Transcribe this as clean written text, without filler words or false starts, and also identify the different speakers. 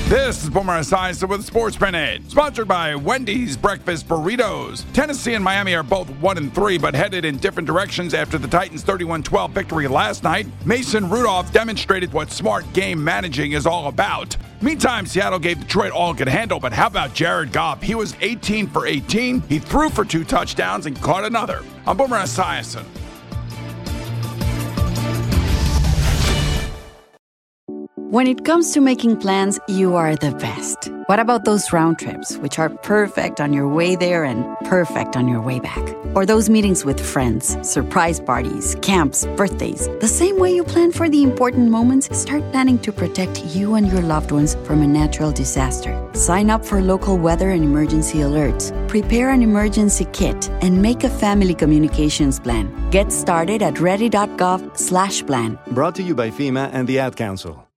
Speaker 1: This is Boomer Esiason with Sports Grenade, sponsored by Wendy's Breakfast Burritos. Tennessee and Miami are both 1-3, but headed in different directions after the Titans' 31-12 victory last night. Mason Rudolph demonstrated what smart game managing is all about. Meantime, Seattle gave Detroit all it could handle, but how about Jared Goff? He was 18 for 18. He threw for 2 touchdowns and caught another. I'm Boomer Esiason.
Speaker 2: When it comes to making plans, you are the best. What about those round trips, which are perfect on your way there and perfect on your way back? Or those meetings with friends, surprise parties, camps, birthdays. The same way you plan for the important moments, start planning to protect you and your loved ones from a natural disaster. Sign up for local weather and emergency alerts. Prepare an emergency kit and make a family communications plan. Get started at ready.gov/plan.
Speaker 3: Brought to you by FEMA and the Ad Council.